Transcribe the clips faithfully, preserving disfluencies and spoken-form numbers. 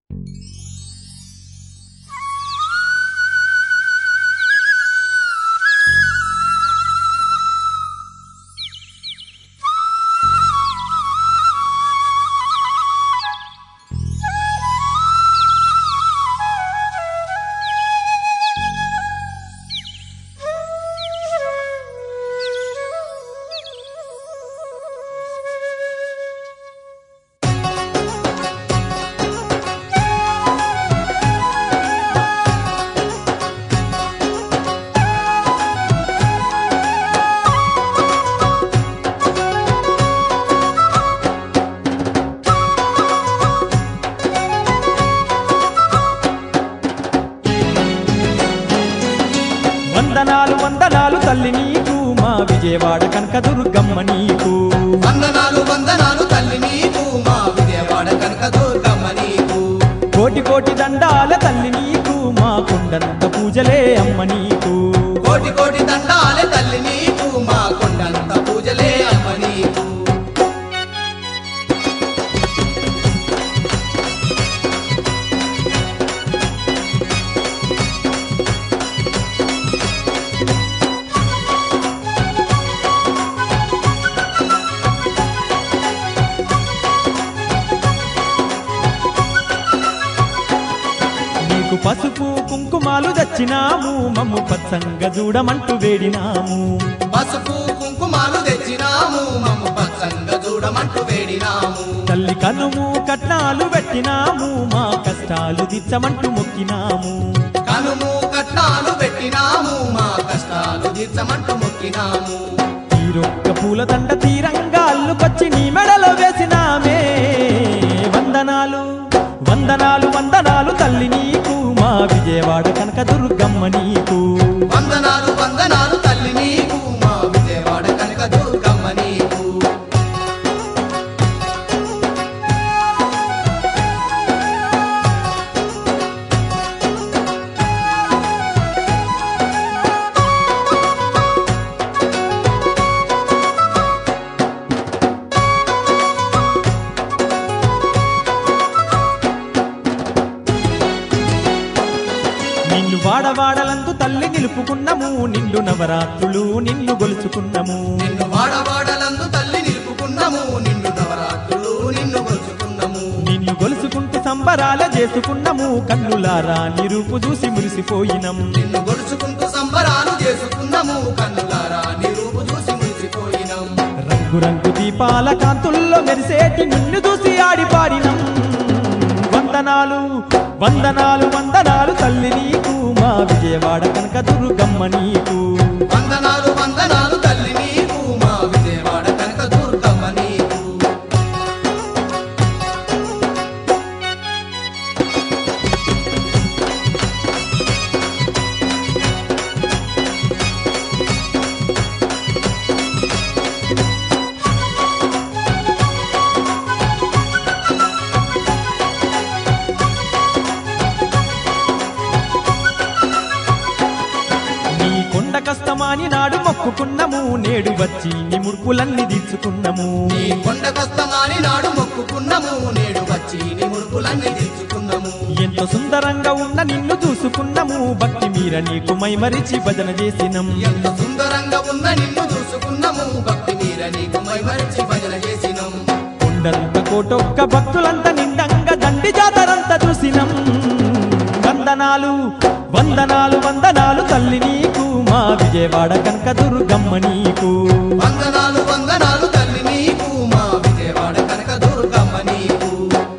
వందనాలు వందనాలు తల్లి నీకు మా విజయవాడ కనకదుర్గమ్మ నీకు వందనాలు వందనాలు తల్లి నీకు మా విజయవాడ కనకదుర్గమ్మ నీకు కోటి కోటి దండాల తల్లి నీకు మా కొండంత పూజలే అమ్మ నీకు కోటి కోటి దండాల తల్లి నీకు మా కొండంత పూజలే అమ్మ నీకు పసుపు కుంకుమాలు తెచ్చినాము మమ్ము పచ్చంగా చూడమంటూ వేడినాము పసుపు కుంకుమాలు తెచ్చినాము మమ్ము పచ్చంగా చూడమంటూ వేడినాము తల్లి కనుము కట్నాలు పెట్టినాము మా కష్టాలు తీర్చమంటూ మొక్కినాము కనుము కట్నాలు పెట్టినాము మా కష్టాలు తీర్చమంటూ మొక్కినాము తీరొక్క పూలదండ తీరంగా అల్లుకొచ్చి నీ మెడలో వేసినామే వందనాలు వందనాలు వందనాలు తల్లి నీకు మా విజయవాడ కనకదుర్గమ్మ నీకు వందనాలు వందనాలు తల్లి నీకు మా విజయవాడ కనకదుర్గమ్మ నీకు వాడవాడలందు తల్లి నిలుపుకున్నము నిండు నవరాత్రులు నిన్ను గొలుచుకున్నము నిన్ను వాడవాడలందు తల్లి నిలుపుకున్నము నిన్ను నవరాత్రులు నిన్ను గొలుచుకున్నము నిన్ను గొలుచుకుంటూ సంబరాల చేసుకున్నము కన్నులారా నిరూపు చూసి మురిసిపోయినం నిన్ను గొలుచుకుంటూ సంబరాలు చేసుకున్నము కన్నులారా నిరూపు చూసి మురిసిపోయినం రంగు రంగు దీపాల కాంతుల్లో మెరిసేటి నిన్ను చూసి ఆడిపాడినం వందనాలు వందనాలు వందనాలు తల్లి నీకు మా విజయవాడ కనకదుర్గమ్మ నీకు వందనాలు వందనాలు తల్లి నీకు మా విజయవాడ కనకదుర్గమ్మ నీకు కష్టమాని నాడు మొక్కుకున్నము నేడు వచ్చి నీ ముడుపులన్నీ తీర్చుకున్నము నీ కొండ కష్టమాని నాడు మొక్కుకున్నము నేడు వచ్చి నీ ముడుపులన్నీ తీర్చుకున్నము ఎంతో సుందరంగా ఉన్న నిన్ను చూసుకున్నము భక్తి మీర నీకు మైమరిచి భజన చేసినం ఎంతో సుందరంగా ఉన్న నిన్ను చూసుకున్నము భక్తి మీర నీకు మైమరిచి భజన చేసినం కొండంత కోటొక్క భక్తులంతా నిండంగా దండి జాతరంతా చూసినం వందనాలు వందనాలు వందనాలు తల్లి నీకు మా విజయవాడ కనకదుర్గమ్మ నీకు వందనాలు వందనాలు తల్లి నీకు మా విజయవాడ కనకదుర్గమ్మ నీకు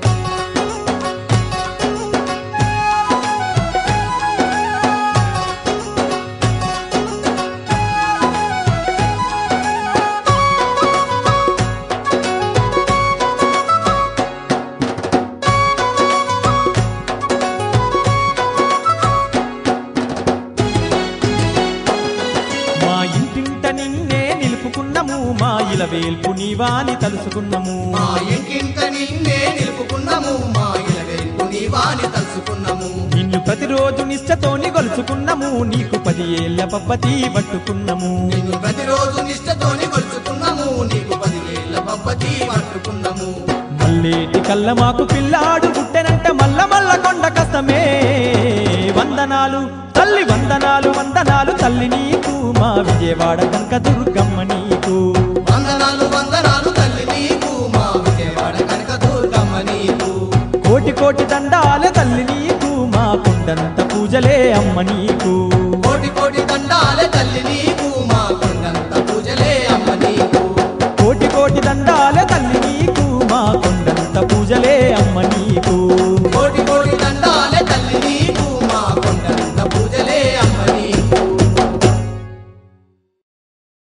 మా ఇల వేల్పు నీవాని తలుసుకున్నము మా ఇంటింట నిన్నే నిలుపుకున్నము మా ఇల వేల్పు నీవాని తలుసుకున్నము నిన్ను ప్రతిరోజు నిష్టతోని గొలుచుకున్నము నీకు పది ఏళ్ల పబ్బతి పట్టుకున్నము నిన్ను ప్రతిరోజు నిష్టతోని గొలుచుకున్నము నీకు పది ఏళ్ల పబ్బతి పట్టుకున్నము మల్లేటి కళ్ళ మాకు పిల్లాడు పుట్టెనంట మల్ల మల్ల కొండ కస్తమే వందనాలు తల్లి వందనాలు వందనాలు తల్లి నీకు మా విజయవాడ కనక దుర్గమ్మ నీకు వందనాలు వందనాలు తల్లి నీకు మా విజయవాడ కనక దుర్గమ్మ నీకు కోటి కోటి దండాలే తల్లి నీకు మా కొండంత పూజలే అమ్మ నీకు కోటి కోటి దండాలే తల్లి నీకు